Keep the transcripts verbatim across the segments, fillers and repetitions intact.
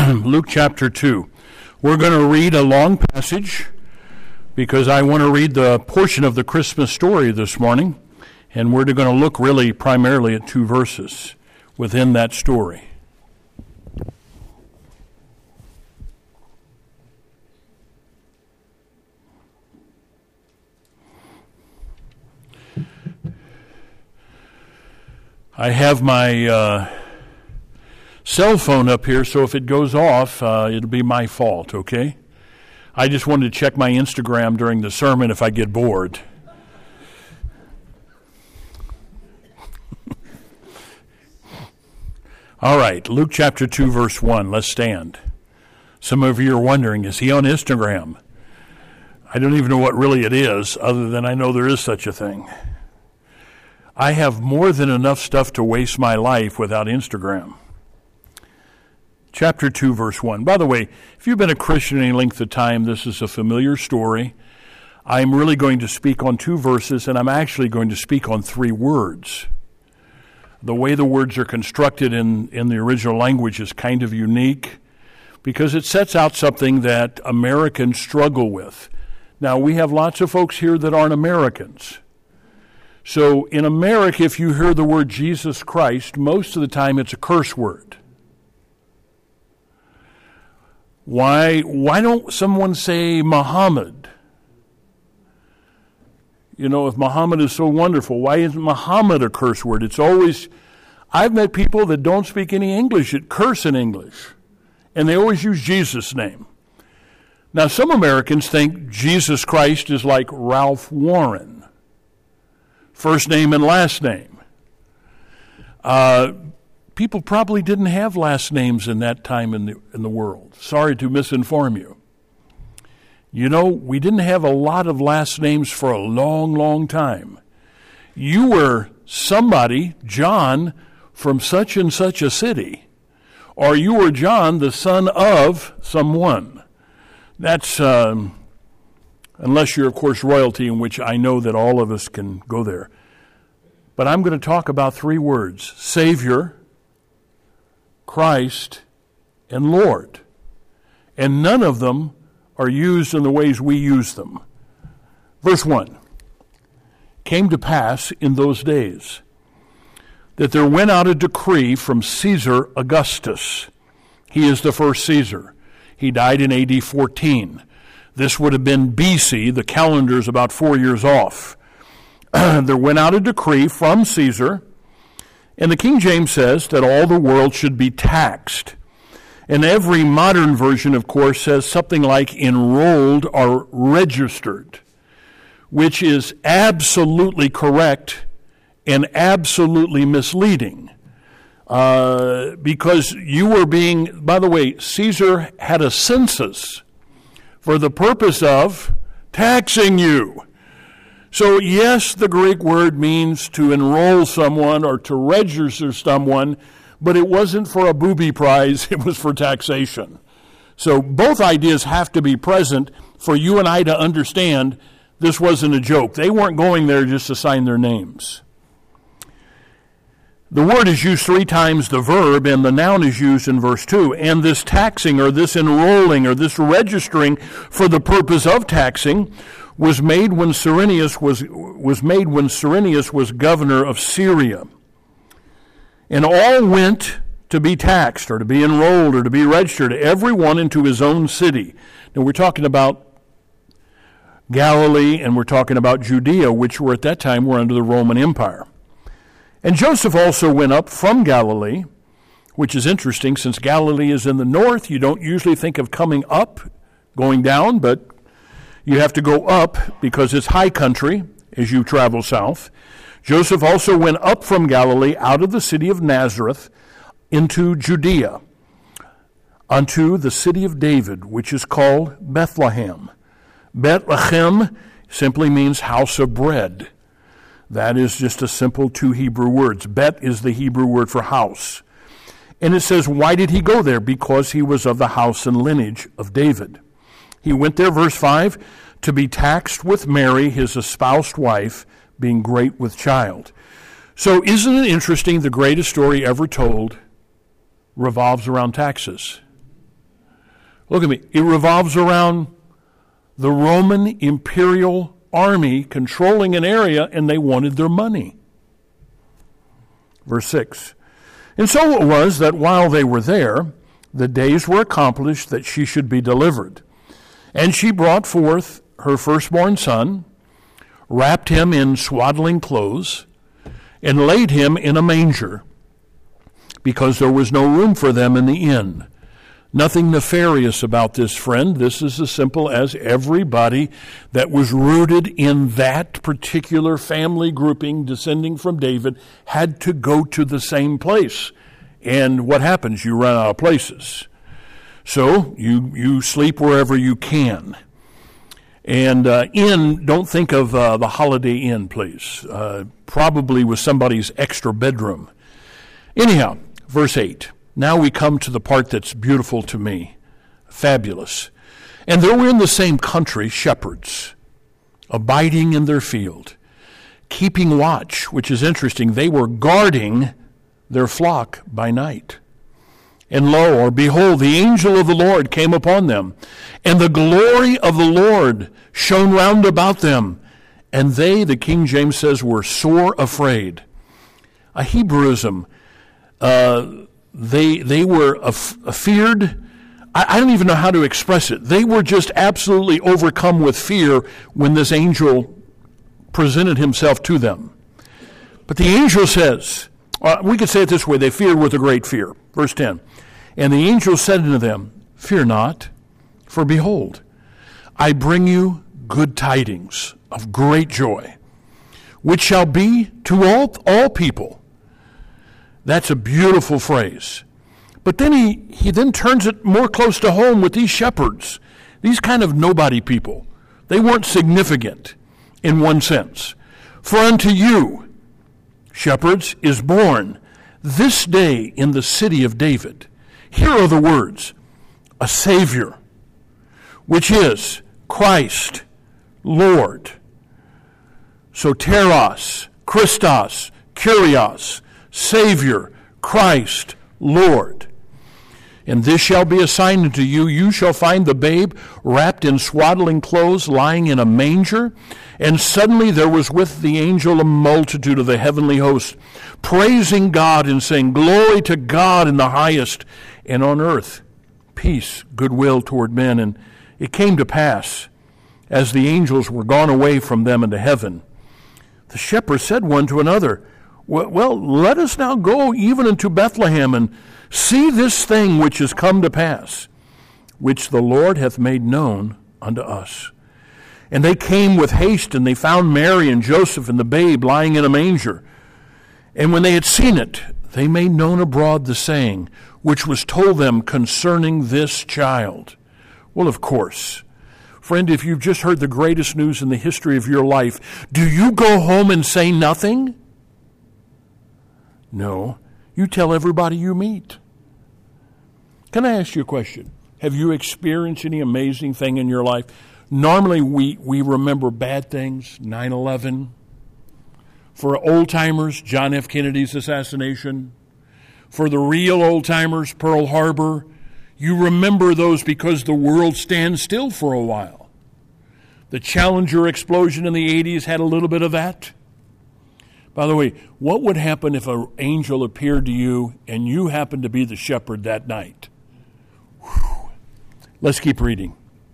Luke chapter two. We're going to read a long passage because I want to read the portion of the Christmas story this morning, and we're going to look really primarily at two verses within that story. I have my uh, cell phone up here, so if it goes off, uh, it'll be my fault, okay? I just wanted to check my Instagram during the sermon if I get bored. All right, Luke chapter two, verse one. Let's stand. Some of you are wondering, is he on Instagram? I don't even know what really it is, other than I know there is such a thing. I have more than enough stuff to waste my life without Instagram. Chapter two, verse one. By the way, if you've been a Christian any length of time, this is a familiar story. I'm really going to speak on two verses, and I'm actually going to speak on three words. The way the words are constructed in, in the original language is kind of unique because it sets out something that Americans struggle with. Now, we have lots of folks here that aren't Americans. So in America, if you hear the word Jesus Christ, most of the time it's a curse word. Why, why don't someone say Muhammad? You know, if Muhammad is so wonderful, why isn't Muhammad a curse word? It's always, I've met people that don't speak any English that curse in English, and they always use Jesus' name. Now, some Americans think Jesus Christ is like Ralph Warren. First name and last name. Uh, people probably didn't have last names in that time in the in the world. Sorry to misinform you. You know, we didn't have a lot of last names for a long, long time. You were somebody, John, from such and such a city, or you were John, the son of someone. That's... Um, Unless you're, of course, royalty, in which I know that all of us can go there. But I'm going to talk about three words: Savior, Christ, and Lord. And none of them are used in the ways we use them. Verse one. Came to pass in those days that there went out a decree from Caesar Augustus. He is the first Caesar. He died in A D fourteen. This would have been B C. The calendar's about four years off. There went out a decree from Caesar, and the King James says that all the world should be taxed. And every modern version, of course, says something like enrolled or registered, which is absolutely correct and absolutely misleading. Uh, because you were being, by the way, Caesar had a census for the purpose of taxing you. So yes, the Greek word means to enroll someone or to register someone, but it wasn't for a booby prize, it was for taxation. So both ideas have to be present for you and I to understand this wasn't a joke. They weren't going there just to sign their names. The word is used three times, the verb, and the noun is used in verse two. And this taxing or this enrolling or this registering for the purpose of taxing was made when Cyrenius was, was made when Cyrenius was governor of Syria. And all went to be taxed or to be enrolled or to be registered, everyone into his own city. Now we're talking about Galilee and we're talking about Judea, which were at that time were under the Roman Empire. And Joseph also went up from Galilee, which is interesting. Since Galilee is in the north, you don't usually think of coming up, going down, but you have to go up because it's high country as you travel south. Joseph also went up from Galilee out of the city of Nazareth into Judea, unto the city of David, which is called Bethlehem. Bethlehem simply means house of bread. That is just a simple two Hebrew words. Bet is the Hebrew word for house. And it says, why did he go there? Because he was of the house and lineage of David. He went there, verse five, to be taxed with Mary, his espoused wife, being great with child. So isn't it interesting, the greatest story ever told revolves around taxes? Look at me. It revolves around the Roman imperial army controlling an area, and they wanted their money. Verse six. And so it was that while they were there, the days were accomplished that she should be delivered. And she brought forth her firstborn son, wrapped him in swaddling clothes, and laid him in a manger, because there was no room for them in the inn. Nothing nefarious about this, friend. This is as simple as everybody that was rooted in that particular family grouping descending from David had to go to the same place. And what happens? You run out of places. So you, you sleep wherever you can. And uh, inn, don't think of uh, the Holiday Inn, please. Uh, probably with somebody's extra bedroom. Anyhow, verse eight. Now we come to the part that's beautiful to me. Fabulous. And there were in the same country shepherds, abiding in their field, keeping watch, which is interesting. They were guarding their flock by night. And lo, or behold, the angel of the Lord came upon them, and the glory of the Lord shone round about them. And they, the King James says, were sore afraid. A Hebrewism, uh, They they were af- feared. I, I don't even know how to express it. They were just absolutely overcome with fear when this angel presented himself to them. But the angel says, uh, we could say it this way, they feared with a great fear. Verse ten. And the angel said unto them, fear not, for behold, I bring you good tidings of great joy, which shall be to all, all people. That's a beautiful phrase. But then he, he then turns it more close to home with these shepherds, these kind of nobody people. They weren't significant in one sense. For unto you, shepherds, is born this day in the city of David. Here are the words, a Savior, which is Christ, Lord. Soteros, Christos, Kyrios, Savior, Christ, Lord. And this shall be a sign unto you, you shall find the babe wrapped in swaddling clothes, lying in a manger. And suddenly there was with the angel a multitude of the heavenly host, praising God and saying, glory to God in the highest, and on earth peace, goodwill toward men. And it came to pass, as the angels were gone away from them into heaven, the shepherds said one to another, well, let us now go even into Bethlehem and see this thing which is come to pass, which the Lord hath made known unto us. And they came with haste, and they found Mary and Joseph and the babe lying in a manger. And when they had seen it, they made known abroad the saying, which was told them concerning this child. Well, of course. Friend, if you've just heard the greatest news in the history of your life, do you go home and say nothing? No. You tell everybody you meet. Can I ask you a question? Have you experienced any amazing thing in your life? Normally we, we remember bad things, nine eleven. For old-timers, John F. Kennedy's assassination. For the real old-timers, Pearl Harbor. You remember those because the world stands still for a while. The Challenger explosion in the eighties had a little bit of that. By the way, what would happen if an angel appeared to you and you happened to be the shepherd that night? Whew. Let's keep reading.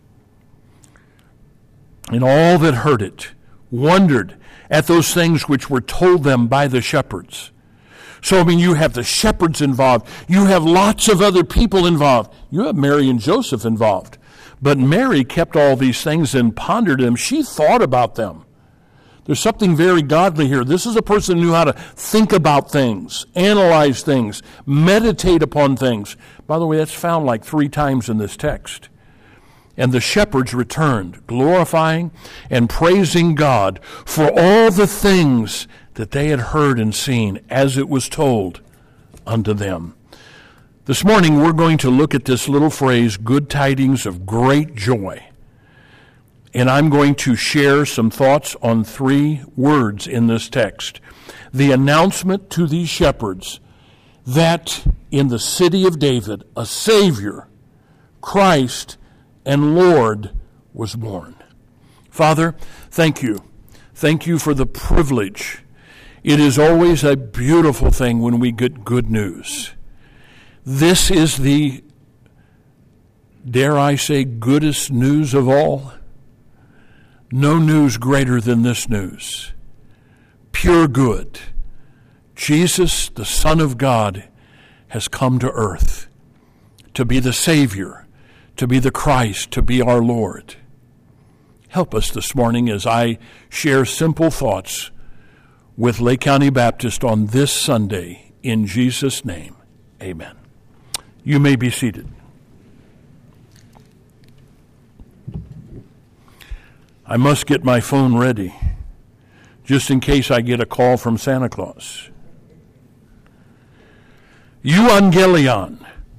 And all that heard it wondered at those things which were told them by the shepherds. So, I mean, you have the shepherds involved. You have lots of other people involved. You have Mary and Joseph involved. But Mary kept all these things and pondered them. She thought about them. There's something very godly here. This is a person who knew how to think about things, analyze things, meditate upon things. By the way, that's found like three times in this text. And the shepherds returned, glorifying and praising God for all the things that they had heard and seen as it was told unto them. This morning we're going to look at this little phrase, good tidings of great joy. And I'm going to share some thoughts on three words in this text. The announcement to these shepherds that in the city of David, a Savior, Christ and Lord was born. Father, thank you. Thank you for the privilege. It is always a beautiful thing when we get good news. This is the, dare I say, goodest news of all. No news greater than this news. Pure good. Jesus, the Son of God, has come to earth to be the Savior, to be the Christ, to be our Lord. Help us this morning as I share simple thoughts with Lake County Baptist on this Sunday. In Jesus' name, amen. You may be seated. I must get my phone ready, just in case I get a call from Santa Claus. Evangelion.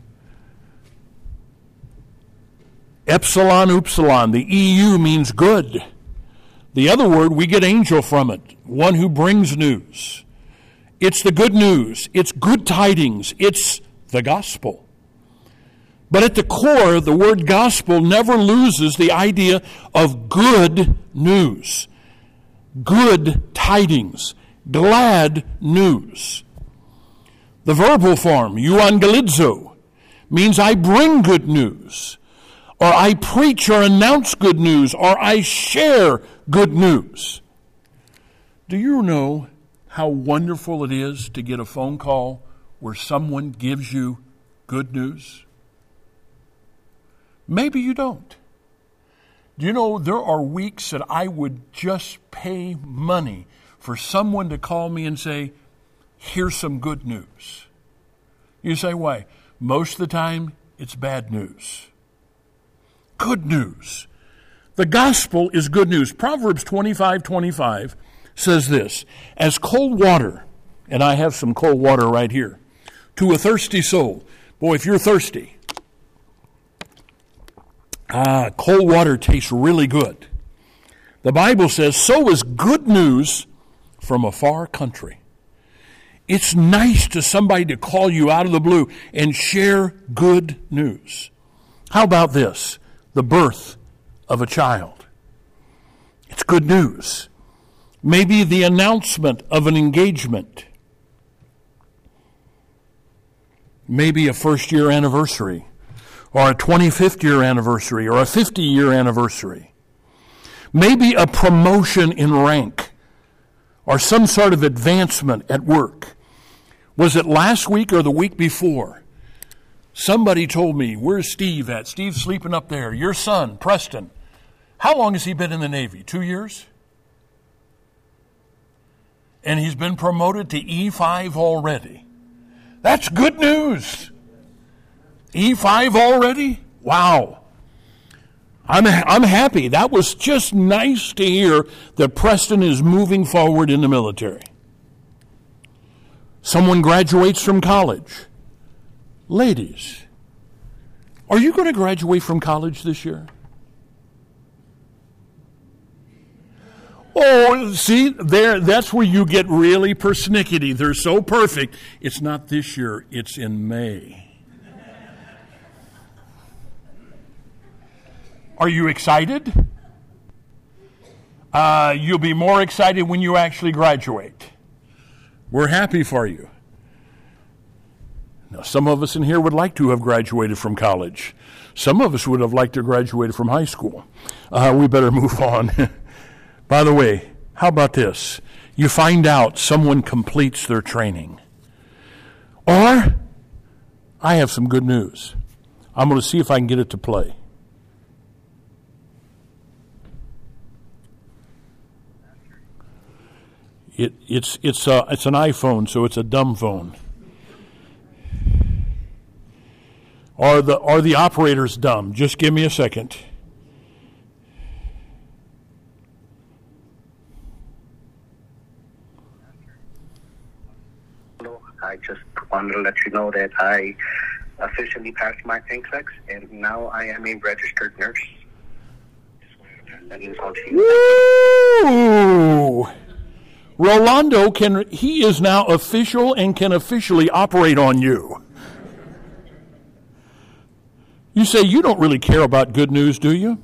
Epsilon, upsilon. The E U means good. The other word, we get angel from it, one who brings news. It's the good news. It's good tidings. It's the gospel. But at the core, the word gospel never loses the idea of good news, good tidings, glad news. The verbal form, euangelizo, means I bring good news, or I preach or announce good news, or I share good news. Do you know how wonderful it is to get a phone call where someone gives you good news? Maybe you don't. Do you know there are weeks that I would just pay money for someone to call me and say, here's some good news. You say, why? Most of the time, it's bad news. Good news. The gospel is good news. Proverbs twenty-five twenty-five says this, as cold water, and I have some cold water right here, to a thirsty soul. Boy, if you're thirsty, Ah, cold water tastes really good. The Bible says, so is good news from a far country. It's nice to somebody to call you out of the blue and share good news. How about this? The birth of a child. It's good news. Maybe the announcement of an engagement. Maybe a first year anniversary, or a twenty-fifth year anniversary, or a fifty year anniversary. Maybe a promotion in rank, or some sort of advancement at work. Was it last week or the week before? Somebody told me, where's Steve at? Steve's sleeping up there. Your son, Preston. How long has he been in the Navy? Two years? And he's been promoted to E five already. That's good news. E five already? Wow. I'm I'm happy. That was just nice to hear that Preston is moving forward in the military. Someone graduates from college. Ladies, are you going to graduate from college this year? Oh, see, there that's where you get really persnickety. They're so perfect. It's not this year, it's in May. Are you excited? Uh, you'll be more excited when you actually graduate. We're happy for you. Now, some of us in here would like to have graduated from college. Some of us would have liked to have graduated from high school. Uh, we better move on. By the way, how about this? You find out someone completes their training. Or, I have some good news. I'm going to see if I can get it to play. It, it's it's a, it's an iPhone, so it's a dumb phone. Are the are the operators dumb? Just give me a second. I just wanted to let you know that I officially passed my N C L E X, and now I am a registered nurse. Just wanted to pass that news on to you. Woo! Rolando can he is now official and can officially operate on you. You say you don't really care about good news, do you?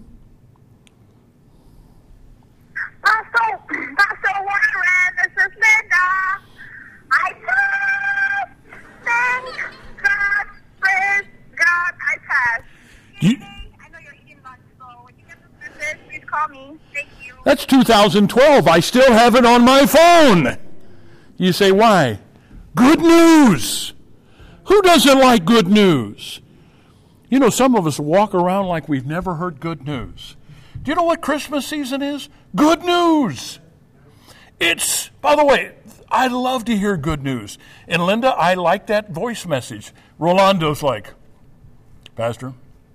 Pastor, Pastor Warren, this is Linda. I passed. Thank God, praise God, I passed. You, I know you're eating lunch, so when you get this message, please call me. Thank you. that's two thousand twelve. I still have it on my phone. You say, why? Good news. Who doesn't like good news? You know, some of us walk around like we've never heard good news. Do you know what Christmas season is? Good news. It's, by the way, I love to hear good news. And Linda, I like that voice message. Rolando's like, Pastor,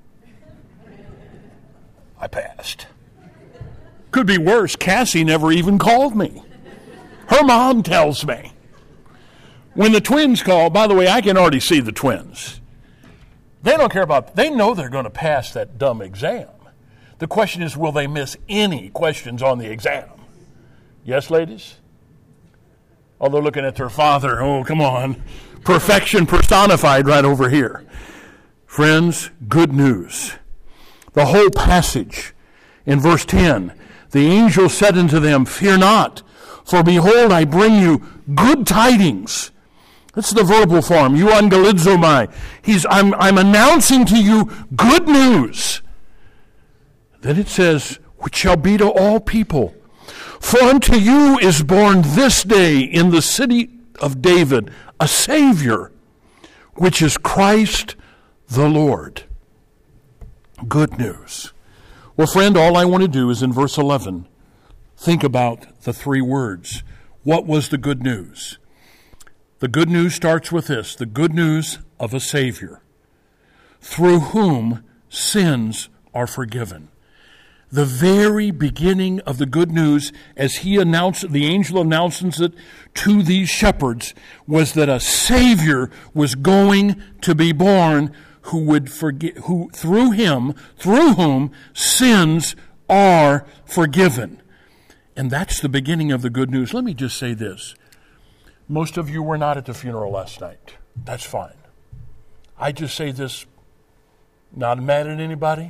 I passed. Could be worse. Cassie never even called me. Her mom tells me. When the twins call, by the way, I can already see the twins. They don't care about, they know they're going to pass that dumb exam. The question is, will they miss any questions on the exam? Yes, ladies? Oh, they're looking at their father. Oh, come on. Perfection personified right over here. Friends, good news. The whole passage in verse ten, the angel said unto them, fear not, for behold, I bring you good tidings. That's the verbal form, euangelizomai. He's, I'm, I'm announcing to you good news. Then it says, which shall be to all people. For unto you is born this day in the city of David a Savior, which is Christ the Lord. Good news. Well, friend, all I want to do is in verse eleven, think about the three words. What was the good news? The good news starts with this, the good news of a Savior, through whom sins are forgiven. The very beginning of the good news, as he announced, the angel announces it to these shepherds, was that a Savior was going to be born who would forgive, who through him, through whom sins are forgiven. And that's the beginning of the good news. Let me just say this. Most of you were not at the funeral last night. That's fine. I just say this, not mad at anybody.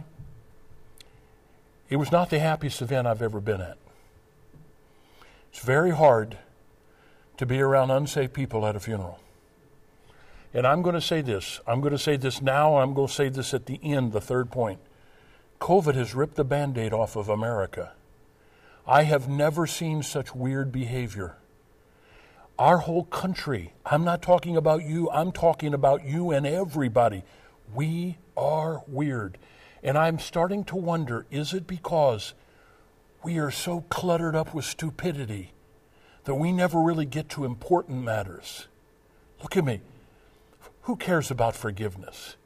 It was not the happiest event I've ever been at. It's very hard to be around unsafe people at a funeral. And I'm going to say this. I'm going to say this now, and I'm going to say this at the end, the third point. COVID has ripped the Band-Aid off of America. I have never seen such weird behavior. Our whole country, I'm not talking about you, I'm talking about you and everybody. We are weird. And I'm starting to wonder, is it because we are so cluttered up with stupidity that we never really get to important matters? Look at me. Who cares about forgiveness?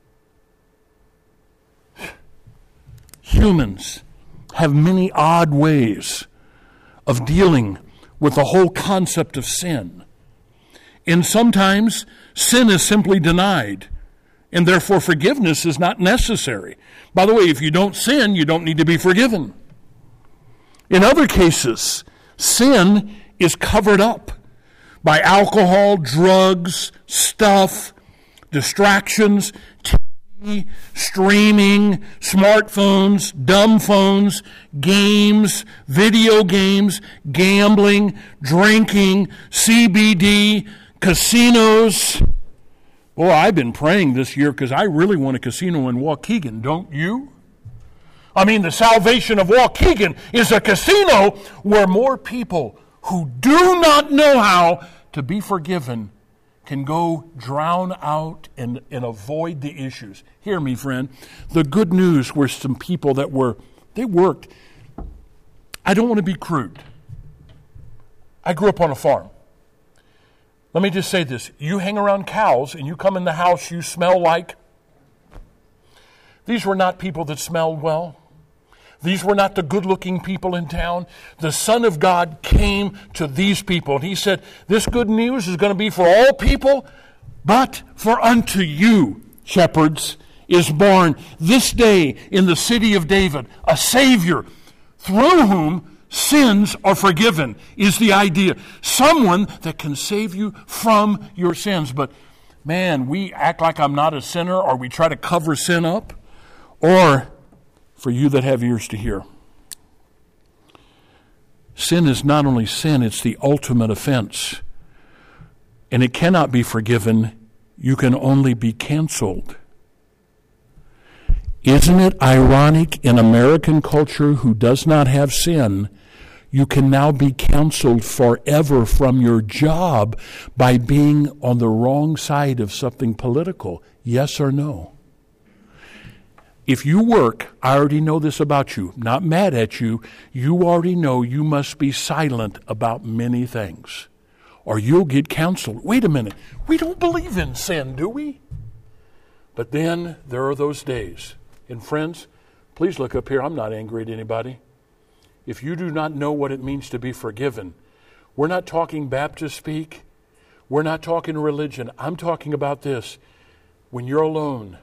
Humans have many odd ways of dealing with the whole concept of sin. And sometimes sin is simply denied, and therefore forgiveness is not necessary. By the way, if you don't sin, you don't need to be forgiven. In other cases, sin is covered up by alcohol, drugs, stuff, distractions, T V, streaming, smartphones, dumb phones, games, video games, gambling, drinking, C B D, casinos. Boy, I've been praying this year because I really want a casino in Waukegan, don't you? I mean, the salvation of Waukegan is a casino where more people who do not know how to be forgiven can go drown out and, and avoid the issues. Hear me, friend. The good news were some people that were, they worked. I don't want to be crude. I grew up on a farm. Let me just say this. You hang around cows and you come in the house, you smell like. These were not people that smelled well. These were not the good-looking people in town. The Son of God came to these people, and he said, this good news is going to be for all people, but for unto you, shepherds, is born this day in the city of David a Savior, through whom sins are forgiven, is the idea. Someone that can save you from your sins. But, man, we act like I'm not a sinner, or we try to cover sin up. Or, for you that have ears to hear, sin is not only sin, it's the ultimate offense. And it cannot be forgiven. You can only be canceled. Isn't it ironic in American culture who does not have sin, you can now be canceled forever from your job by being on the wrong side of something political? Yes or no? If you work, I already know this about you, not mad at you, you already know you must be silent about many things, or you'll get canceled. Wait a minute, we don't believe in sin, do we? But then there are those days. And friends, please look up here. I'm not angry at anybody. If you do not know what it means to be forgiven, we're not talking Baptist speak. We're not talking religion. I'm talking about this. When you're alone,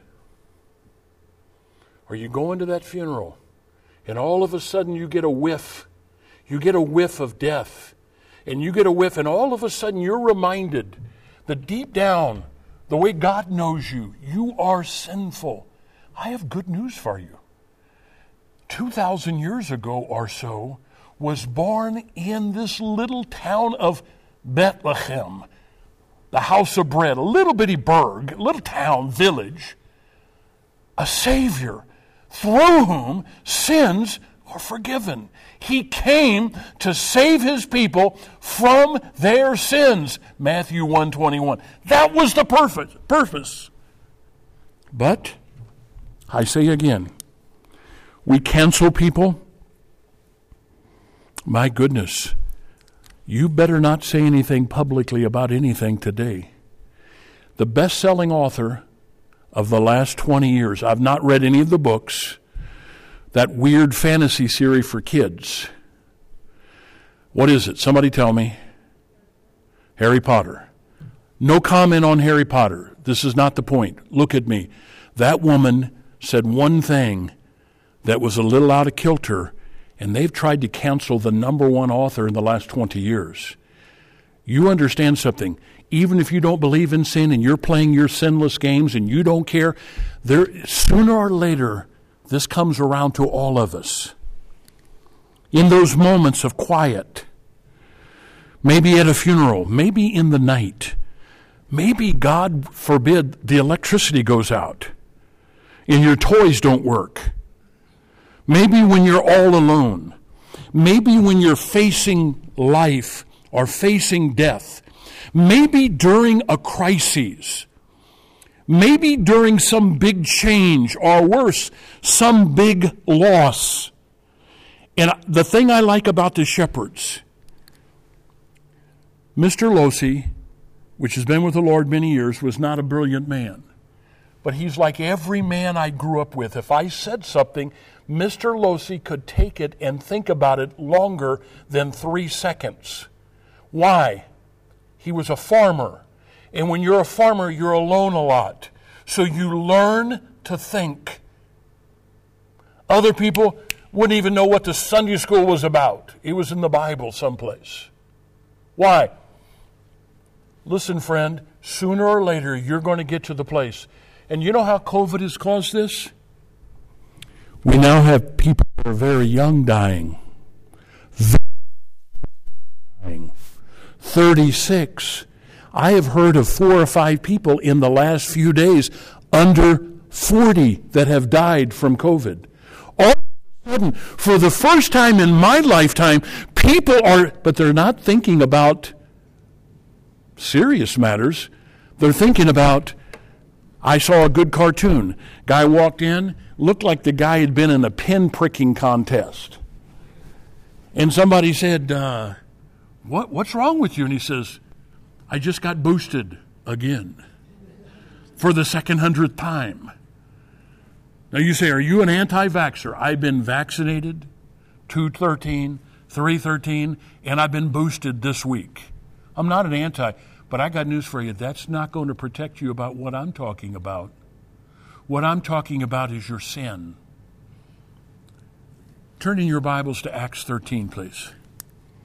or you go into that funeral, and all of a sudden you get a whiff. You get a whiff of death. And you get a whiff, and all of a sudden you're reminded that deep down, the way God knows you, you are sinful. I have good news for you. two thousand years ago or so was born in this little town of Bethlehem, the house of bread, a little bitty burg, little town, village, a Savior through whom sins are forgiven. He came to save his people from their sins. Matthew one twenty-one. That was the purpose. purpose. But I say again, we cancel people. My goodness, you better not say anything publicly about anything today. The best-selling author of the last twenty years, I've not read any of the books, that weird fantasy series for kids. What is it? Somebody tell me. Harry Potter. No comment on Harry Potter. This is not the point. Look at me. That woman said one thing that was a little out of kilter, and they've tried to cancel the number one author in the last twenty years. You understand something. Even if you don't believe in sin and you're playing your sinless games and you don't care, there sooner or later, this comes around to all of us. In those moments of quiet, maybe at a funeral, maybe in the night, maybe, God forbid, the electricity goes out and your toys don't work. Maybe when you're all alone. Maybe when you're facing life or facing death. Maybe during a crisis. Maybe during some big change, or worse, some big loss. And the thing I like about the shepherds, Mister Losi, which has been with the Lord many years, was not a brilliant man. But he's like every man I grew up with. If I said something, Mister Losi could take it and think about it longer than three seconds. Why? He was a farmer. And when you're a farmer, you're alone a lot. So you learn to think. Other people wouldn't even know what the Sunday school was about. It was in the Bible someplace. Why? Listen, friend, sooner or later you're going to get to the place. And you know how COVID has caused this? We now have people who are very young dying. Very dying. thirty-six. I have heard of four or five people in the last few days under forty that have died from COVID. All of a sudden, for the first time in my lifetime, people are, but they're not thinking about serious matters. They're thinking about, I saw a good cartoon. Guy walked in, looked like the guy had been in a pin pricking contest. And somebody said, uh, what, what's wrong with you? And he says, I just got boosted again for the second hundredth time. Now you say, are you an anti-vaxxer? I've been vaccinated, two thirteen, three thirteen, and I've been boosted this week. I'm not an anti, but I got news for you. That's not going to protect you about what I'm talking about. What I'm talking about is your sin. Turn in your Bibles to Acts thirteen, please.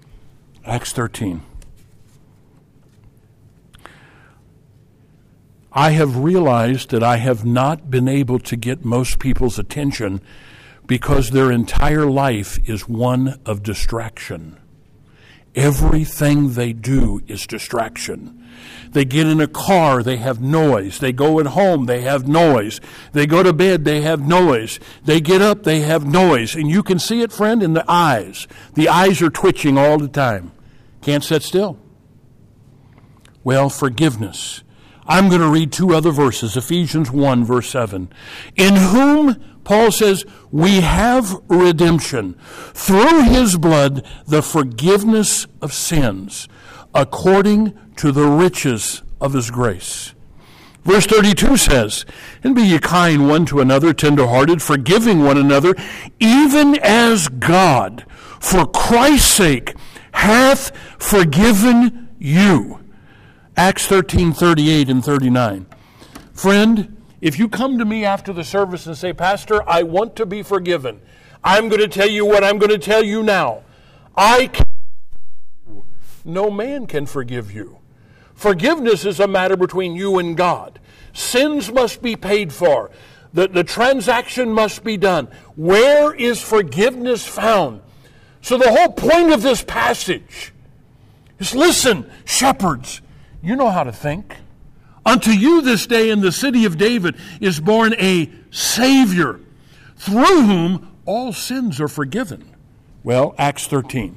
Acts thirteen. I have realized that I have not been able to get most people's attention because their entire life is one of distraction. Everything they do is distraction. They get in a car, they have noise. They go at home, they have noise. They go to bed, they have noise. They get up, they have noise. And you can see it, friend, in the eyes. The eyes are twitching all the time. Can't sit still. Well, forgiveness. I'm going to read two other verses. Ephesians one, verse seven. In whom, Paul says, we have redemption through his blood, the forgiveness of sins, according to the riches of his grace. Verse thirty-two says, and be ye kind one to another, tenderhearted, forgiving one another, even as God, for Christ's sake, hath forgiven you. Acts thirteen, thirty-eight and thirty-nine. Friend, if you come to me after the service and say, Pastor, I want to be forgiven, I'm going to tell you what I'm going to tell you now. I can forgive you. No man can forgive you. Forgiveness is a matter between you and God. Sins must be paid for. The, the transaction must be done. Where is forgiveness found? So the whole point of this passage is, listen, shepherds, you know how to think. Unto you this day in the city of David is born a Savior, through whom all sins are forgiven. Well, Acts thirteen.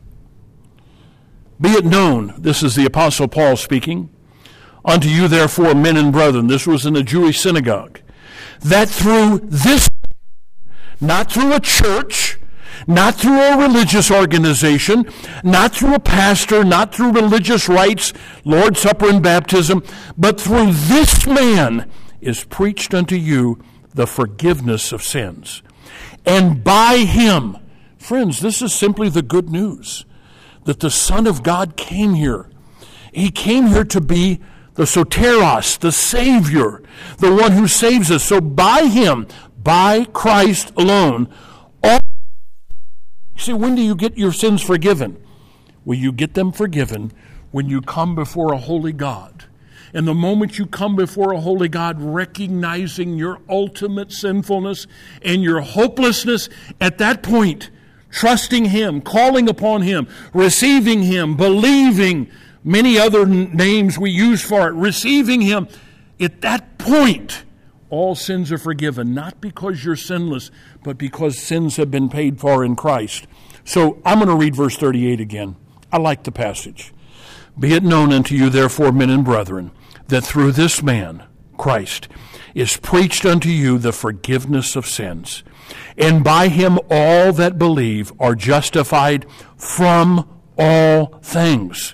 Be it known, this is the Apostle Paul speaking, unto you therefore, men and brethren, this was in a Jewish synagogue, that through this, not through a church, not through a religious organization, not through a pastor, not through religious rites, Lord's Supper and baptism, but through this man is preached unto you the forgiveness of sins. And by him, friends, this is simply the good news, that the Son of God came here. He came here to be the soteros, the Savior, the one who saves us. So by him, by Christ alone, all. See, when do you get your sins forgiven? Well, you get them forgiven when you come before a holy God. And the moment you come before a holy God, recognizing your ultimate sinfulness and your hopelessness, at that point, trusting him, calling upon him, receiving him, believing, many other names we use for it, receiving him, at that point, all sins are forgiven, not because you're sinless, but because sins have been paid for in Christ. So I'm going to read verse thirty-eight again. I like the passage. Be it known unto you, therefore, men and brethren, that through this man, Christ, is preached unto you the forgiveness of sins. And by him all that believe are justified from all things.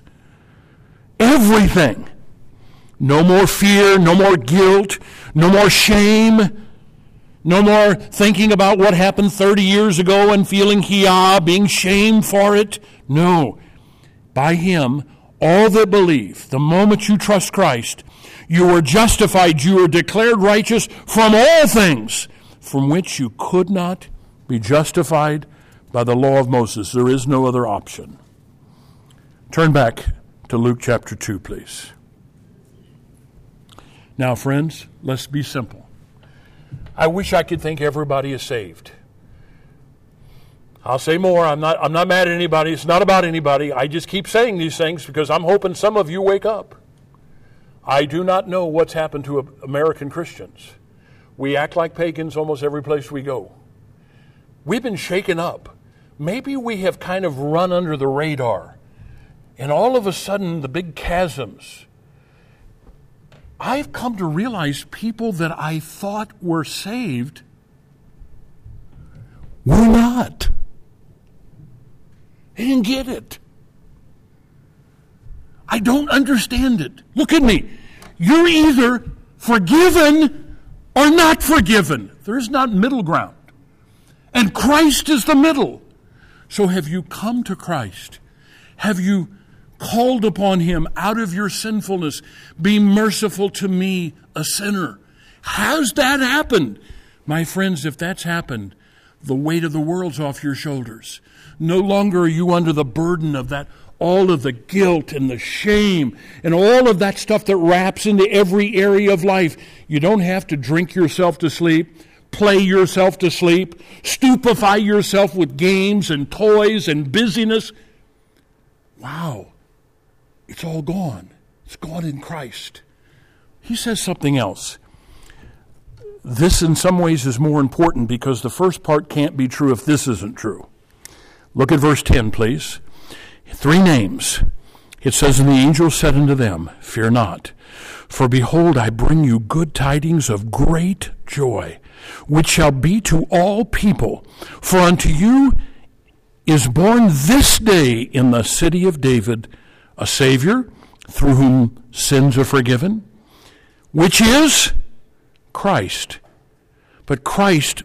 Everything. No more fear, no more guilt, no more shame, no more thinking about what happened thirty years ago and feeling hiyah, being shamed for it. No. By him, all that believe, the moment you trust Christ, you are justified, you are declared righteous from all things from which you could not be justified by the law of Moses. There is no other option. Turn back to Luke chapter two, please. Now, friends, let's be simple. I wish I could think everybody is saved. I'll say more. I'm not, I'm not mad at anybody. It's not about anybody. I just keep saying these things because I'm hoping some of you wake up. I do not know what's happened to American Christians. We act like pagans almost every place we go. We've been shaken up. Maybe we have kind of run under the radar. And all of a sudden, the big chasms. I've come to realize people that I thought were saved were not. They didn't get it. I don't understand it. Look at me. You're either forgiven or not forgiven. There is not middle ground. And Christ is the middle. So have you come to Christ? Have you called upon him out of your sinfulness? Be merciful to me, a sinner. How's that happened? My friends, if that's happened, the weight of the world's off your shoulders. No longer are you under the burden of that all of the guilt and the shame and all of that stuff that wraps into every area of life. You don't have to drink yourself to sleep, play yourself to sleep, stupefy yourself with games and toys and busyness. Wow, it's all gone. It's gone in Christ. He says something else. This in some ways is more important because the first part can't be true if this isn't true. Look at verse ten, please. Three names. It says, and the angel said unto them, fear not, for behold, I bring you good tidings of great joy, which shall be to all people. For unto you is born this day in the city of David a Savior, through whom sins are forgiven, which is Christ. But Christ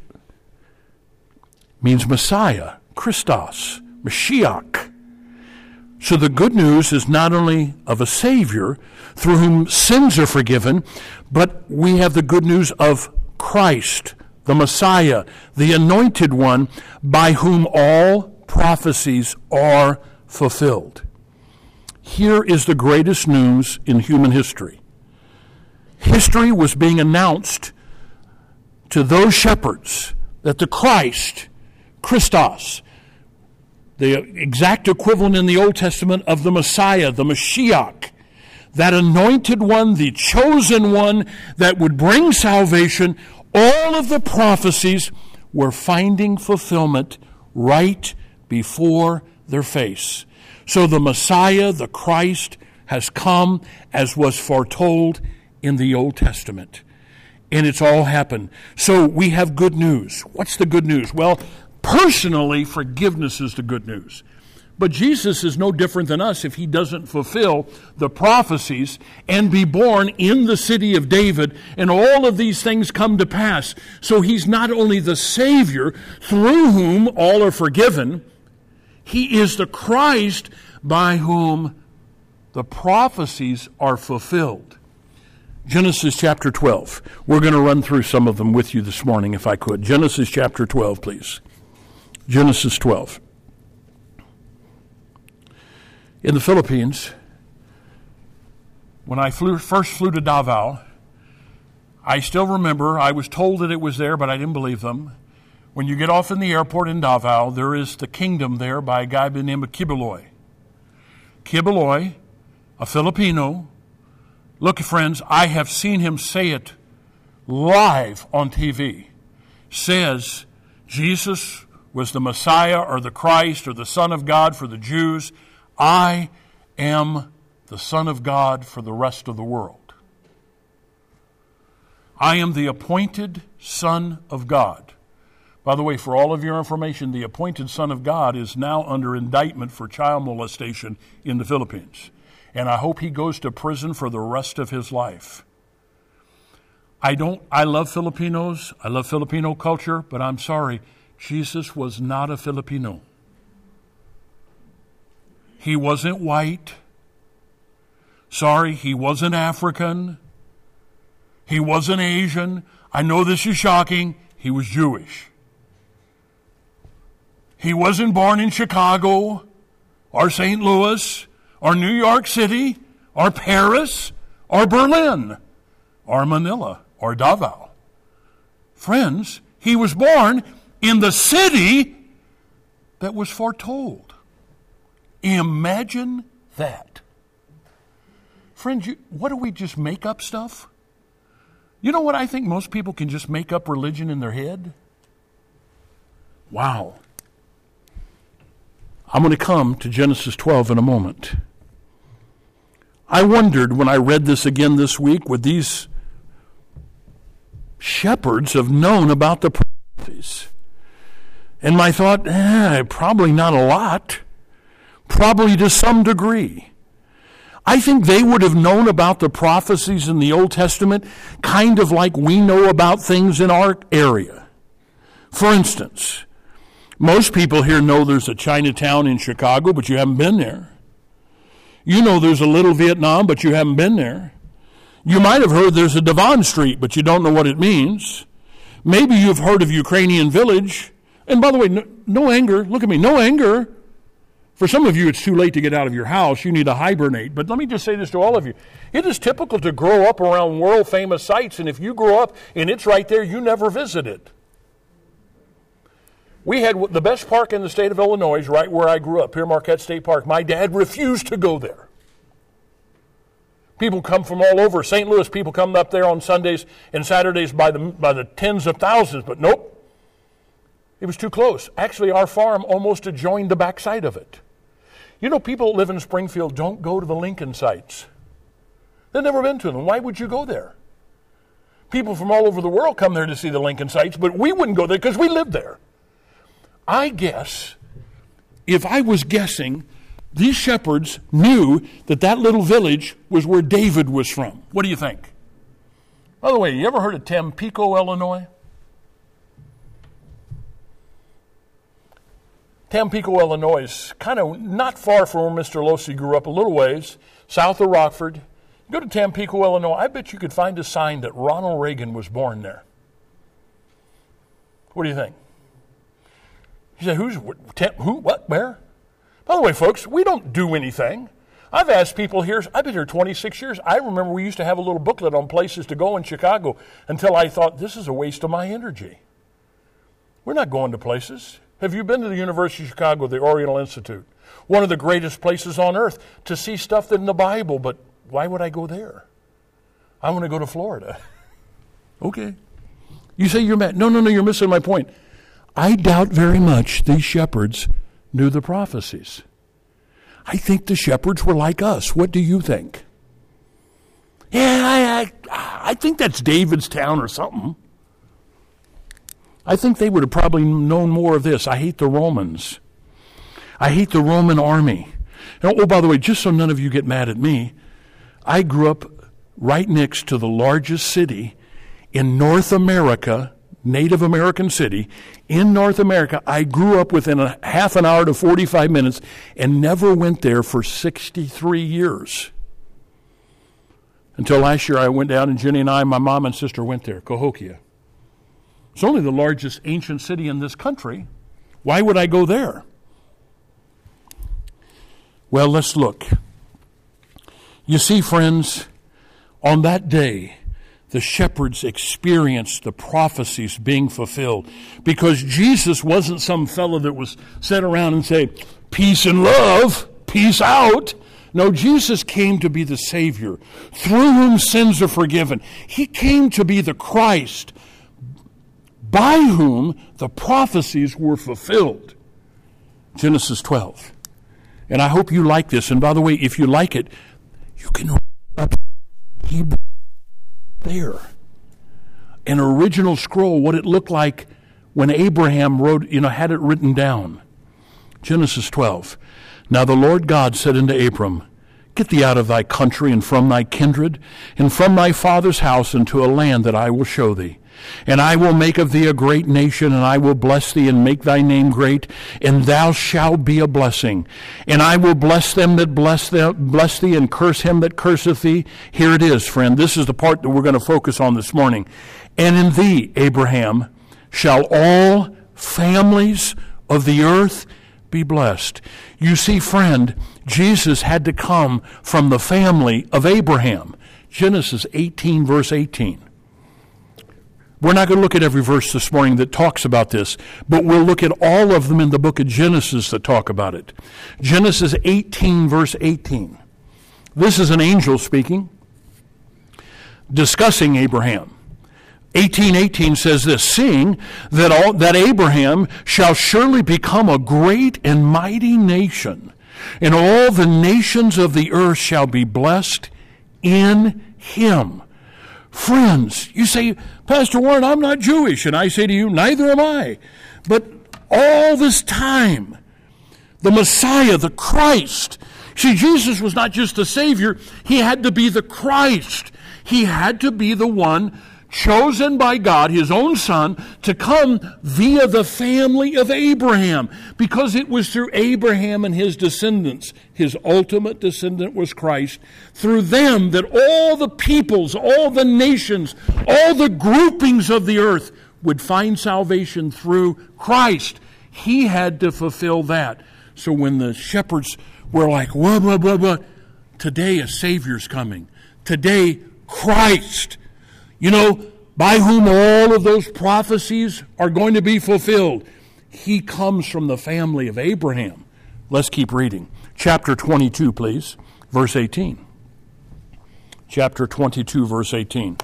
means Messiah, Christos, Mashiach. So the good news is not only of a Savior through whom sins are forgiven, but we have the good news of Christ, the Messiah, the Anointed One, by whom all prophecies are fulfilled. Here is the greatest news in human history. History was being announced to those shepherds that the Christ, Christos, the exact equivalent in the Old Testament of the Messiah, the Mashiach, that anointed one, the chosen one that would bring salvation, all of the prophecies were finding fulfillment right before their face. So the Messiah, the Christ, has come as was foretold in the Old Testament. And it's all happened. So we have good news. What's the good news? Well, personally, forgiveness is the good news. But Jesus is no different than us if he doesn't fulfill the prophecies and be born in the city of David, and all of these things come to pass. So he's not only the Savior through whom all are forgiven, he is the Christ by whom the prophecies are fulfilled. Genesis chapter twelve. We're going to run through some of them with you this morning, if I could. Genesis chapter twelve, please. Genesis twelve. In the Philippines, when I flew, first flew to Davao, I still remember, I was told that it was there, but I didn't believe them. When you get off in the airport in Davao, there is the kingdom there by a guy by the name of Kibuloy. Kibuloy, a Filipino. Look, friends, I have seen him say it live on T V. Says Jesus was the Messiah or the Christ or the Son of God for the Jews. I am the Son of God for the rest of the world. I am the appointed Son of God. By the way, for all of your information, the appointed Son of God is now under indictment for child molestation in the Philippines. And I hope he goes to prison for the rest of his life. I don't, I love Filipinos, I love Filipino culture, but I'm sorry, Jesus was not a Filipino. He wasn't white. Sorry, he wasn't African. He wasn't Asian. I know this is shocking. He was Jewish. He wasn't born in Chicago or Saint Louis or New York City or Paris or Berlin or Manila or Davao. Friends, he was born in the city that was foretold. Imagine that. Friends, you, what do we just make up stuff? You know what I think most people can just make up religion in their head? Wow. I'm going to come to Genesis twelve in a moment. I wondered when I read this again this week, would these shepherds have known about the prophecies? And my thought, eh, probably not a lot. Probably to some degree. I think they would have known about the prophecies in the Old Testament kind of like we know about things in our area. For instance, most people here know there's a Chinatown in Chicago, but you haven't been there. You know there's a Little Vietnam, but you haven't been there. You might have heard there's a Devon Street, but you don't know what it means. Maybe you've heard of Ukrainian Village. And by the way, no, no anger. Look at me. No anger. For some of you, it's too late to get out of your house. You need to hibernate. But let me just say this to all of you. It is typical to grow up around world-famous sites, and if you grow up and it's right there, you never visit it. We had the best park in the state of Illinois, right where I grew up, Pierre Marquette State Park. My dad refused to go there. People come from all over. Saint Louis, people come up there on Sundays and Saturdays by the, by the tens of thousands, but nope. It was too close. Actually, our farm almost adjoined the backside of it. You know, people that live in Springfield don't go to the Lincoln sites. They've never been to them. Why would you go there? People from all over the world come there to see the Lincoln sites, but we wouldn't go there because we lived there. I guess, if I was guessing, these shepherds knew that that little village was where David was from. What do you think? By the way, you ever heard of Tampico, Illinois? Tampico, Illinois is kind of not far from where Mister Losi grew up, a little ways, south of Rockford. Go to Tampico, Illinois. I bet you could find a sign that Ronald Reagan was born there. What do you think? You say, who's, who, what, where? By the way, folks, we don't do anything. I've asked people here, I've been here twenty-six years. I remember we used to have a little booklet on places to go in Chicago until I thought, this is a waste of my energy. We're not going to places. Have you been to the University of Chicago, the Oriental Institute? One of the greatest places on earth to see stuff that's in the Bible, but why would I go there? I want to go to Florida. Okay. You say you're mad. No, no, no, you're missing my point. I doubt very much these shepherds knew the prophecies. I think the shepherds were like us. What do you think? Yeah, I, I, I think that's David's town or something. I think they would have probably known more of this. I hate the Romans. I hate the Roman army. And, oh, by the way, just so none of you get mad at me, I grew up right next to the largest city in North America, Native American city, in North America. I grew up within a half an hour to forty-five minutes and never went there for sixty-three years. Until last year I went down and Jenny and I, my mom and sister went there, Cahokia. It's only the largest ancient city in this country. Why would I go there? Well, let's look. You see, friends, on that day, the shepherds experienced the prophecies being fulfilled because Jesus wasn't some fellow that was sat around and say, peace and love, peace out. No, Jesus came to be the Savior, through whom sins are forgiven. He came to be the Christ, by whom the prophecies were fulfilled. Genesis twelve. And I hope you like this. And by the way, if you like it, you can read up Hebrew there. An original scroll, what it looked like when Abraham wrote, you know, had it written down. Genesis twelve. Now the Lord God said unto Abram, get thee out of thy country and from thy kindred and from thy father's house into a land that I will show thee. And I will make of thee a great nation, and I will bless thee and make thy name great, and thou shalt be a blessing. And I will bless them that bless them, bless thee, and curse him that curseth thee. Here it is, friend. This is the part that we're going to focus on this morning. And in thee, Abraham, shall all families of the earth be blessed. You see, friend, Jesus had to come from the family of Abraham. Genesis eighteen, verse eighteen. We're not going to look at every verse this morning that talks about this, but we'll look at all of them in the book of Genesis that talk about it. Genesis eighteen, verse eighteen. This is an angel speaking, discussing Abraham. eighteen eighteen says this, seeing that all that Abraham shall surely become a great and mighty nation, and all the nations of the earth shall be blessed in him. Friends, you say, Pastor Warren, I'm not Jewish. And I say to you, neither am I. But all this time, the Messiah, the Christ, see, Jesus was not just the Savior. He had to be the Christ. He had to be the one chosen by God, his own son, to come via the family of Abraham, because it was through Abraham and his descendants. His ultimate descendant was Christ. Through them that all the peoples, all the nations, all the groupings of the earth would find salvation through Christ. He had to fulfill that. So when the shepherds were like, whoa, blah, blah, blah, today a Savior's coming. Today, Christ, you know, by whom all of those prophecies are going to be fulfilled. He comes from the family of Abraham. Let's keep reading. Chapter twenty-two, please, verse eighteen. Chapter twenty-two, verse eighteen.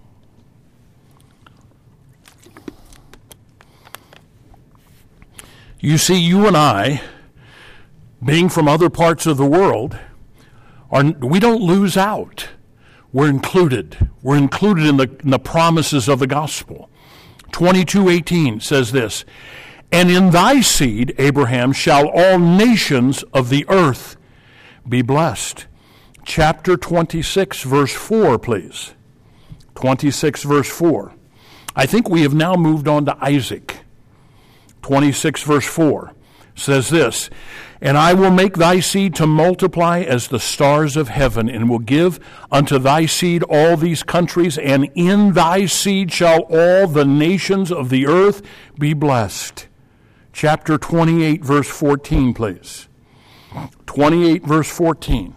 You see, you and I, being from other parts of the world, are we don't lose out. We're included. We're included in the, in the promises of the gospel. twenty-two eighteen says this, and in thy seed, Abraham, shall all nations of the earth be blessed. Chapter twenty-six, verse four, please. twenty-six, verse four. I think we have now moved on to Isaac. twenty-six, verse four says this, and I will make thy seed to multiply as the stars of heaven, and will give unto thy seed all these countries, and in thy seed shall all the nations of the earth be blessed. Chapter twenty-eight, verse fourteen, please. twenty-eight, verse fourteen.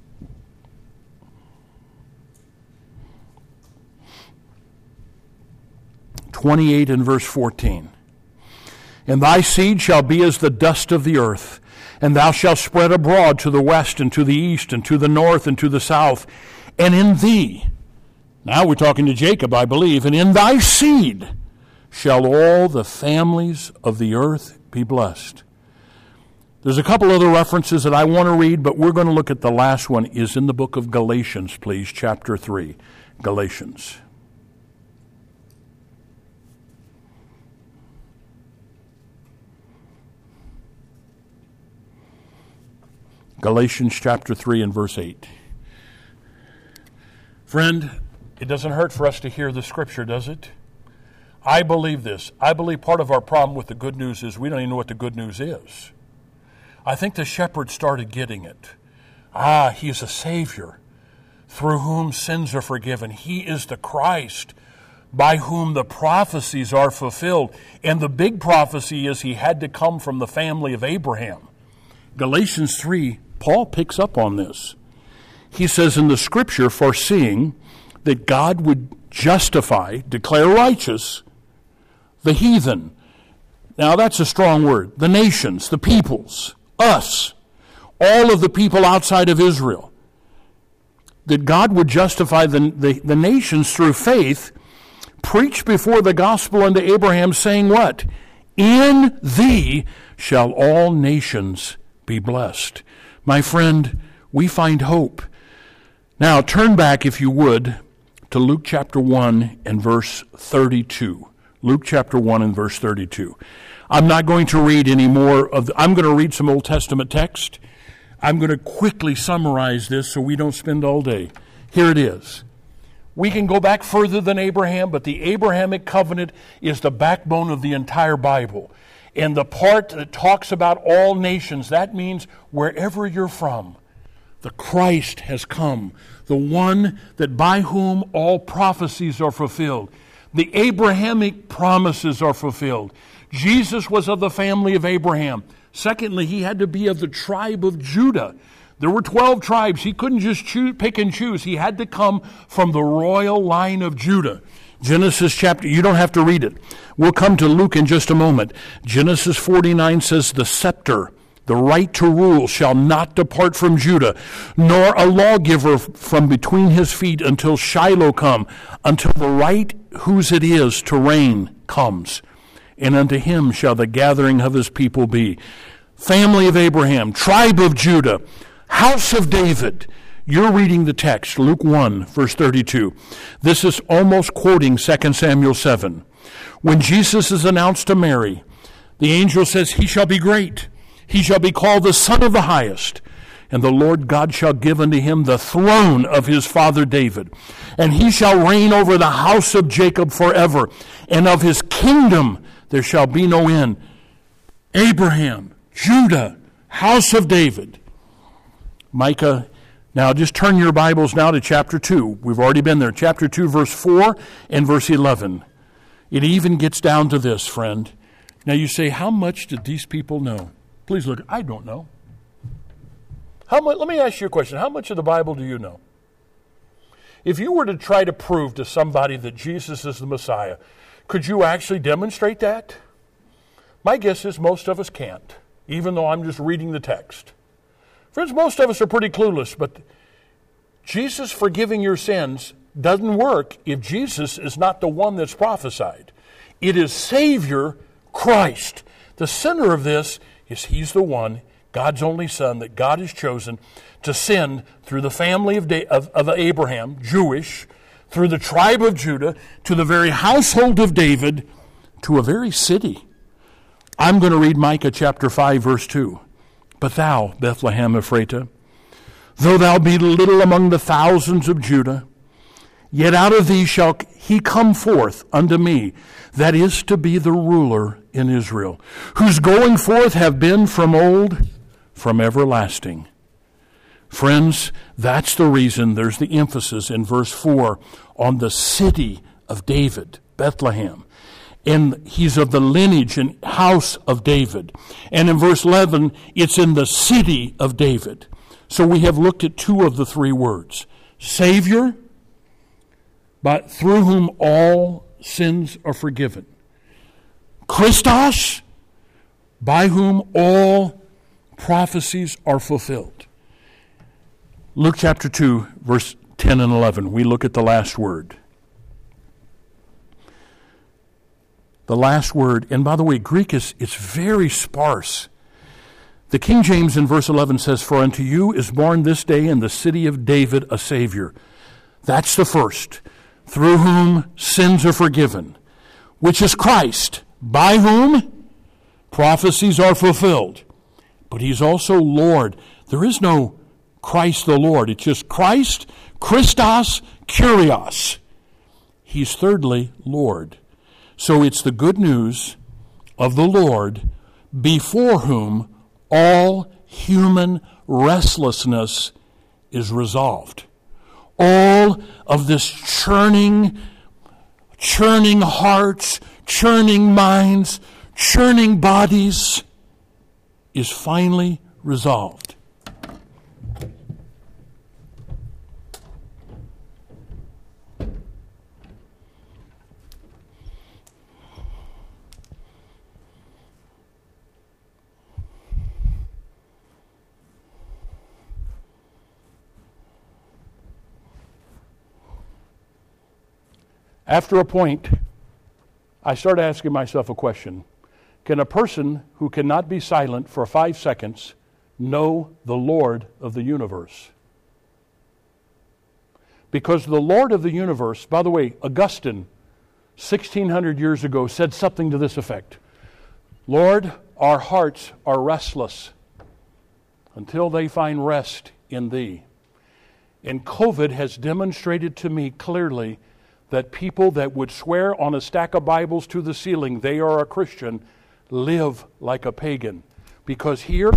twenty-eight and verse fourteen. And thy seed shall be as the dust of the earth, and thou shalt spread abroad to the west and to the east and to the north and to the south. And in thee, now we're talking to Jacob, I believe, and in thy seed shall all the families of the earth be blessed. There's a couple other references that I want to read, but we're going to look at the last one is in the book of Galatians, please, chapter three. Galatians. Galatians chapter three and verse eight. Friend, it doesn't hurt for us to hear the scripture, does it? I believe this. I believe part of our problem with the good news is we don't even know what the good news is. I think the shepherds started getting it. Ah, he is a Savior through whom sins are forgiven. He is the Christ by whom the prophecies are fulfilled. And the big prophecy is he had to come from the family of Abraham. Galatians three, Paul picks up on this. He says in the scripture, foreseeing that God would justify, declare righteous, the heathen. Now that's a strong word. The nations, the peoples, us, all of the people outside of Israel. That God would justify the, the, the nations through faith, preach before the gospel unto Abraham, saying what? In thee shall all nations be blessed. My friend, we find hope. Now turn back, if you would, to Luke chapter one and verse thirty-two. Luke chapter one and verse thirty-two. I'm not going to read any more of the, I'm going to read some Old Testament text. I'm going to quickly summarize this so we don't spend all day. Here it is. We can go back further than Abraham, but the Abrahamic covenant is the backbone of the entire Bible. And the part that talks about all nations, that means wherever you're from, the Christ has come, the one that by whom all prophecies are fulfilled. The Abrahamic promises are fulfilled. Jesus was of the family of Abraham. Secondly, he had to be of the tribe of Judah. There were twelve tribes. He couldn't just choose, pick and choose. He had to come from the royal line of Judah. Genesis chapter, you don't have to read it. We'll come to Luke in just a moment. Genesis forty-nine says, the scepter, the right to rule, shall not depart from Judah, nor a lawgiver from between his feet until Shiloh come, until the right whose it is to reign comes. And unto him shall the gathering of his people be. Family of Abraham, tribe of Judah, house of David. You're reading the text, Luke one, verse thirty-two. This is almost quoting Second Samuel seven. When Jesus is announced to Mary, the angel says, he shall be great. He shall be called the Son of the Highest. And the Lord God shall give unto him the throne of his father David. And he shall reign over the house of Jacob forever. And of his kingdom there shall be no end. Abraham, Judah, house of David. Micah. Now, just turn your Bibles now to chapter two. We've already been there. Chapter two, verse four and verse eleven. It even gets down to this, friend. Now, you say, how much did these people know? Please look. I don't know. How much? Let me ask you a question. How much of the Bible do you know? If you were to try to prove to somebody that Jesus is the Messiah, could you actually demonstrate that? My guess is most of us can't, even though I'm just reading the text. Friends, most of us are pretty clueless, but Jesus forgiving your sins doesn't work if Jesus is not the one that's prophesied. It is Savior Christ. The center of this is He's the one, God's only Son, that God has chosen to send through the family of, da- of, of Abraham, Jewish, through the tribe of Judah, to the very household of David, to a very city. I'm going to read Micah chapter five, verse two. But thou, Bethlehem Ephratah, though thou be little among the thousands of Judah, yet out of thee shall he come forth unto me, that is to be the ruler in Israel, whose going forth have been from old, from everlasting. Friends, that's the reason there's the emphasis in verse four on the city of David, Bethlehem. And he's of the lineage and house of David. And in verse eleven, it's in the city of David. So we have looked at two of the three words. Savior, but through whom all sins are forgiven. Christos, by whom all prophecies are fulfilled. Luke chapter two, verse ten and eleven. We look at the last word. The last word, and by the way, Greek is it's very sparse. The King James in verse eleven says, for unto you is born this day in the city of David a Savior. That's the first, through whom sins are forgiven, which is Christ, by whom prophecies are fulfilled. But he's also Lord. There is no Christ the Lord. It's just Christ, Christos, Kyrios. He's thirdly Lord. So it's the good news of the Lord, before whom all human restlessness is resolved. All of this churning, churning hearts, churning minds, churning bodies is finally resolved. After a point, I started asking myself a question. Can a person who cannot be silent for five seconds know the Lord of the universe? Because the Lord of the universe, by the way, Augustine, sixteen hundred years ago, said something to this effect. Lord, our hearts are restless until they find rest in Thee. And COVID has demonstrated to me clearly that people that would swear on a stack of Bibles to the ceiling they are a Christian live like a pagan. Because here,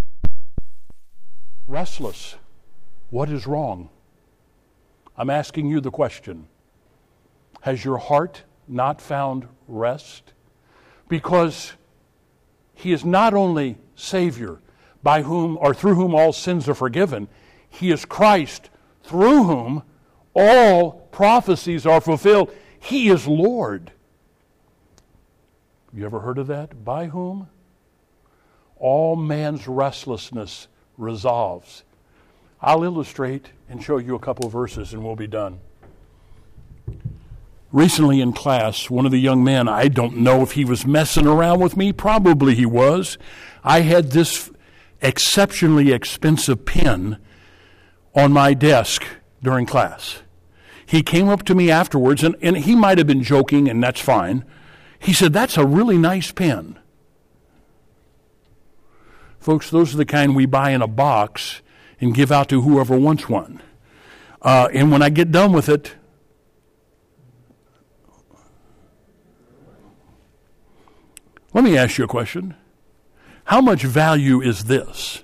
restless. What is wrong? I'm asking you the question. Has your heart not found rest? Because He is not only Savior, by whom or through whom all sins are forgiven, He is Christ, through whom all prophecies are fulfilled. He is Lord. You ever heard of that? By whom all man's restlessness resolves. I'll illustrate and show you a couple of verses and we'll be done. Recently in class, one of the young men, I don't know if he was messing around with me, probably he was. I had this exceptionally expensive pen on my desk during class. He came up to me afterwards, and, and he might have been joking, and that's fine. He said, that's a really nice pen. Folks, those are the kind we buy in a box and give out to whoever wants one. Uh, and when I get done with it, let me ask you a question. How much value is this?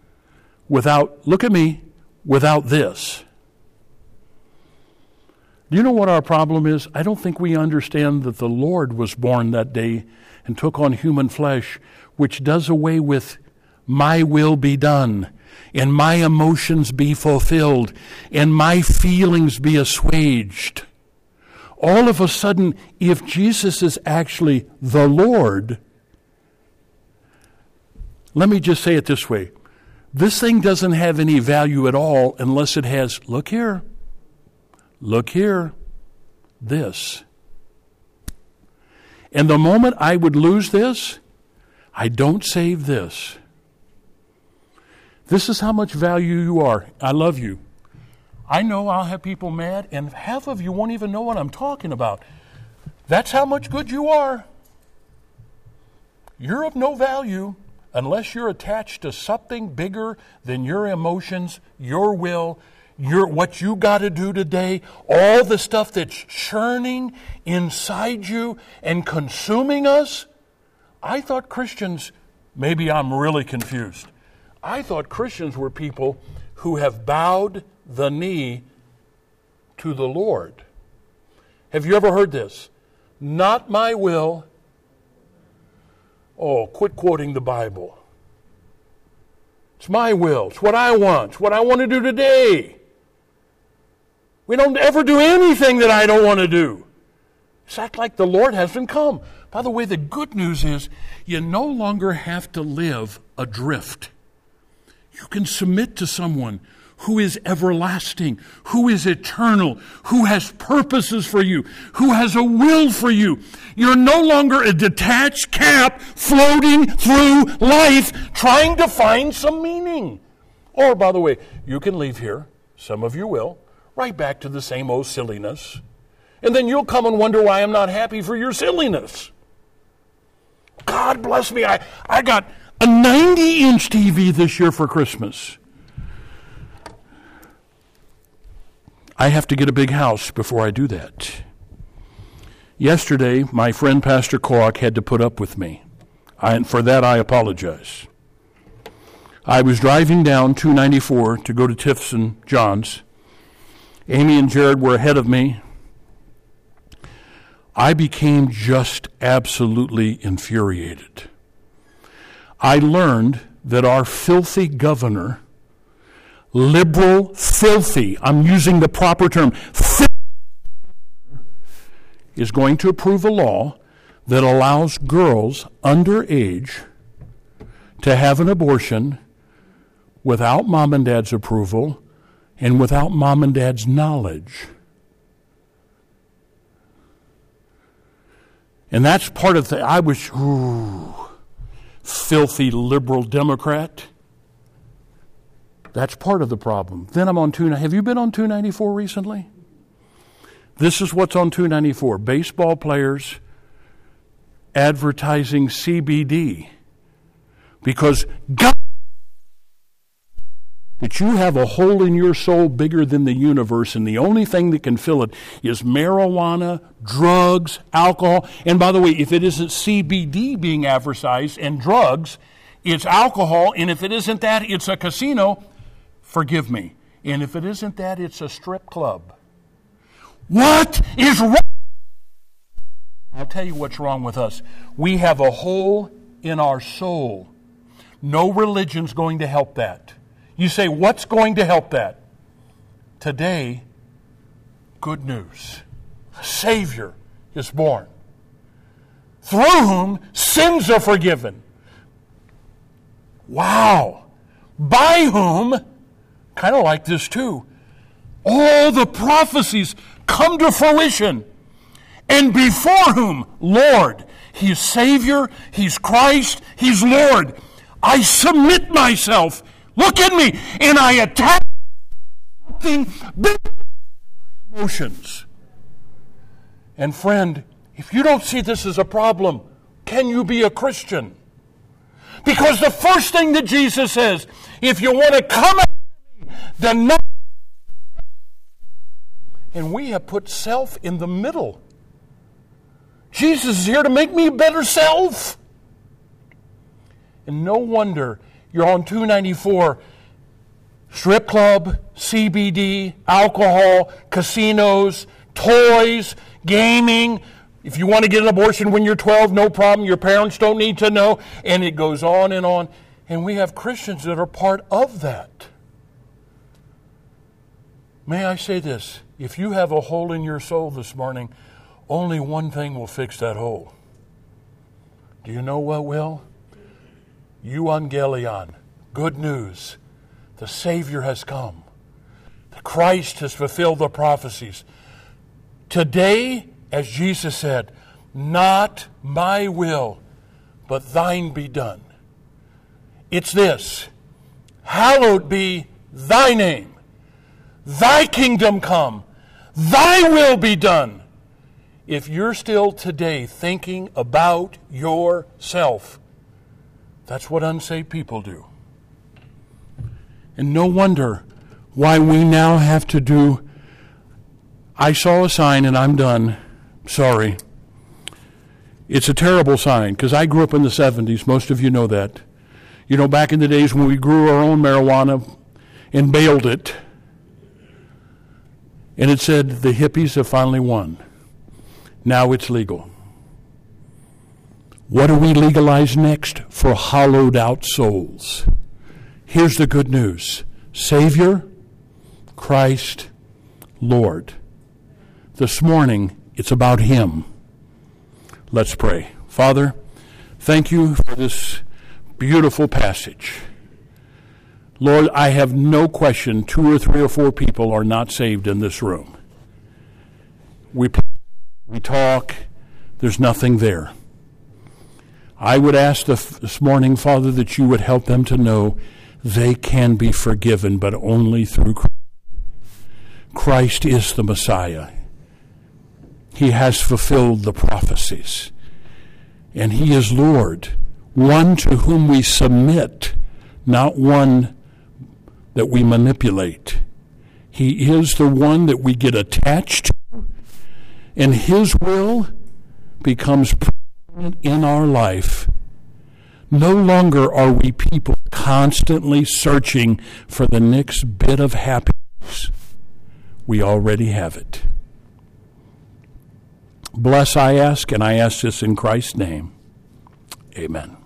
Without, look at me, without this. Do you know what our problem is? I don't think we understand that the Lord was born that day and took on human flesh, which does away with my will be done, and my emotions be fulfilled, and my feelings be assuaged. All of a sudden, if Jesus is actually the Lord, let me just say it this way. This thing doesn't have any value at all unless it has, look here, look here, this. And the moment I would lose this, I don't save this. This is how much value you are. I love you. I know I'll have people mad, and half of you won't even know what I'm talking about. That's how much good you are. You're of no value unless you're attached to something bigger than your emotions, your will, your what you got to do today, all the stuff that's churning inside you and consuming us. I thought Christians, maybe I'm really confused. I thought Christians were people who have bowed the knee to the Lord. Have you ever heard this? Not my will. Oh, quit quoting the Bible. It's my will. It's what I want. It's what I want to do today. We don't ever do anything that I don't want to do. It's act like the Lord hasn't come. By the way, the good news is you no longer have to live adrift. You can submit to someone who is everlasting, who is eternal, who has purposes for you, who has a will for you. You're no longer a detached cap floating through life trying to find some meaning. Or, by the way, you can leave here, some of you will, right back to the same old silliness. And then you'll come and wonder why I'm not happy for your silliness. God bless me, I, I got a ninety-inch T V this year for Christmas. I have to get a big house before I do that. Yesterday, my friend Pastor Clark had to put up with me, I, and for that I apologize. I was driving down two ninety-four to go to Tiff's and John's. Amy and Jared were ahead of me. I became just absolutely infuriated. I learned that our filthy governor, liberal, filthy, I'm using the proper term, filthy, is going to approve a law that allows girls underage to have an abortion without mom and dad's approval and without mom and dad's knowledge. And that's part of the, I was, ooh, filthy liberal Democrat. That's part of the problem. Then I'm on two. Have you been on two ninety-four recently? This is what's on two ninety-four. Baseball players advertising C B D. Because God, that you have a hole in your soul bigger than the universe, and the only thing that can fill it is marijuana, drugs, alcohol. And by the way, if it isn't C B D being advertised and drugs, it's alcohol. And if it isn't that, it's a casino. Forgive me. And if it isn't that, it's a strip club. What is wrong? I'll tell you what's wrong with us. We have a hole in our soul. No religion's going to help that. You say, what's going to help that? Today, good news. A Savior is born, through whom sins are forgiven. Wow. By whom, kind of like this too, all the prophecies come to fruition. And before whom, Lord, He's Savior, He's Christ, He's Lord. I submit myself. Look at me, and I attack something big emotions. And friend, if you don't see this as a problem, can you be a Christian? Because the first thing that Jesus says, if you want to come after me, then not. And we have put self in the middle. Jesus is here to make me a better self. And no wonder you're on two ninety-four, strip club, C B D, alcohol, casinos, toys, gaming. If you want to get an abortion when you're twelve, no problem. Your parents don't need to know. And it goes on and on. And we have Christians that are part of that. May I say this? If you have a hole in your soul this morning, only one thing will fix that hole. Do you know what will? Euangelion. Good news. The Savior has come. The Christ has fulfilled the prophecies. Today, as Jesus said, not my will, but thine be done. It's this. Hallowed be thy name. Thy kingdom come. Thy will be done. If you're still today thinking about yourself, that's what unsaved people do. And no wonder why we now have to do, I saw a sign and I'm done. Sorry. It's a terrible sign because I grew up in the seventies. Most of you know that. You know, back in the days when we grew our own marijuana and baled it, and it said, the hippies have finally won. Now it's legal. What do we legalize next? For hollowed out souls. Here's the good news. Savior, Christ, Lord. This morning, it's about Him. Let's pray. Father, thank you for this beautiful passage. Lord, I have no question two or three or four people are not saved in this room. We, we talk, there's nothing there. I would ask this morning, Father, that you would help them to know they can be forgiven, but only through Christ. Christ is the Messiah. He has fulfilled the prophecies. And He is Lord, one to whom we submit, not one that we manipulate. He is the one that we get attached to, and His will becomes preeminent in our life. No longer are we people constantly searching for the next bit of happiness. We already have it. Bless, I ask, and I ask this in Christ's name. Amen.